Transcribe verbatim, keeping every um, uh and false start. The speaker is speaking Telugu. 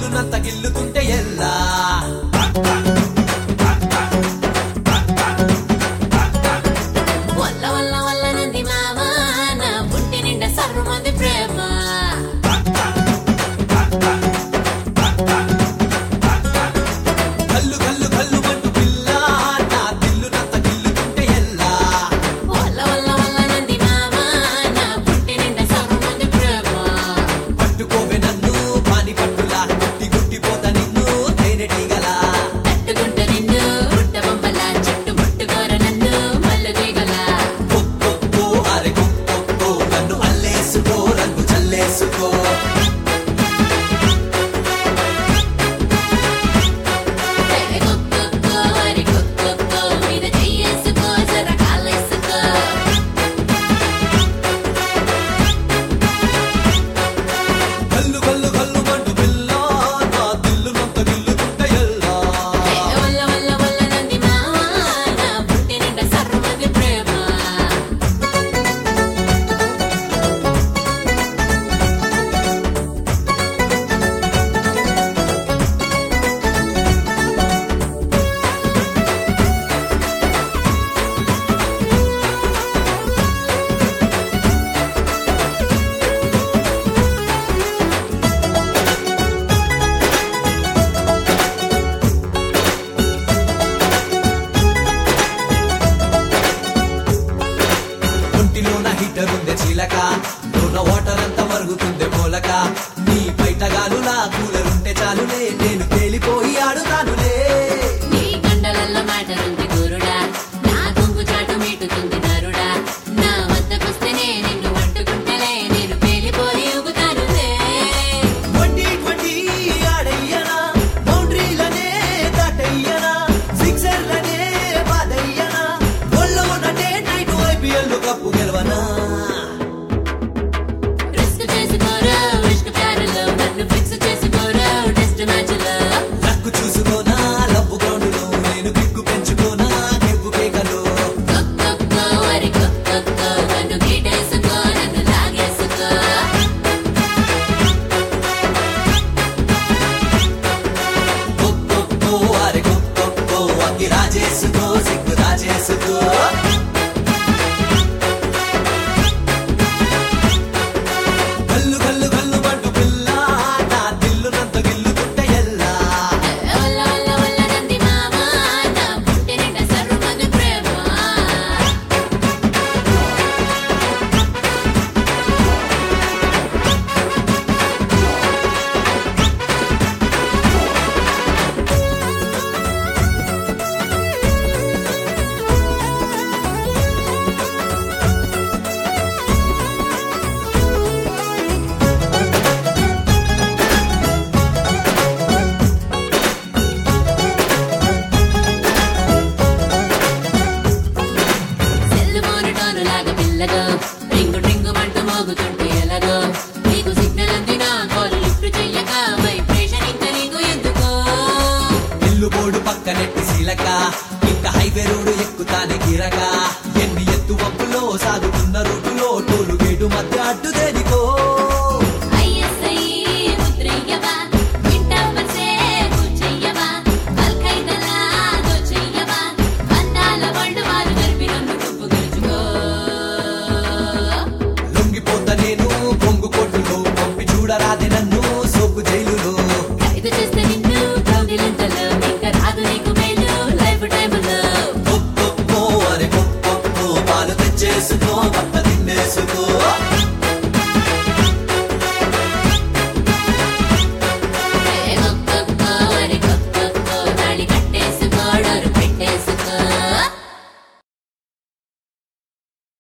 ఇల్లునంత గిల్లుతుంటే ఎల్లా వల్ల వల్ల వల్ల నంది మావా నా పుట్టి నిండా సర్వమంది ప్రేమ కల్లు కల్లు కల్లు మంటు పిల్ల నా ఇల్లునంత గిల్లుతుంటే ఎల్లా వల్ల వల్ల వల్ల నంది మావా నా పుట్టి నిండా సర్వమంది ప్రేమ పట్టుకోవే నన్ను పాని పట్టులా గుట్టి గుట్టిపోత నిన్ను తేనెటీగలా తట్టుకుంటే నిన్ను పుట్ట బొమ్మల చుట్టు ముట్టుకోర నన్ను మల్లు తీగల కొక్కో అరే కొక్కో నన్ను అల్లేసుకో రంగు చల్లేసుకో తెగ కొక్కో అరి కొక్కో మీద చెయ్యేసుకో జర కాలేసుకో కల్లు కల్లు కల్లు మంటు పిల్ల నా ఇల్లునంత గిల్లుతుంటే ఎల్లా వల్ల వల్ల వల్ల నంది మావా నా పుట్టి నిండా సర్వమంది ప్రేమ ఒంటిలోన హీటర్ ఉందే చీలక లోన వాటర్ అంతా మరుగుతుందే మూలక నీ బయట గాలులా కూలర్ ఉంటే చాలులే నేను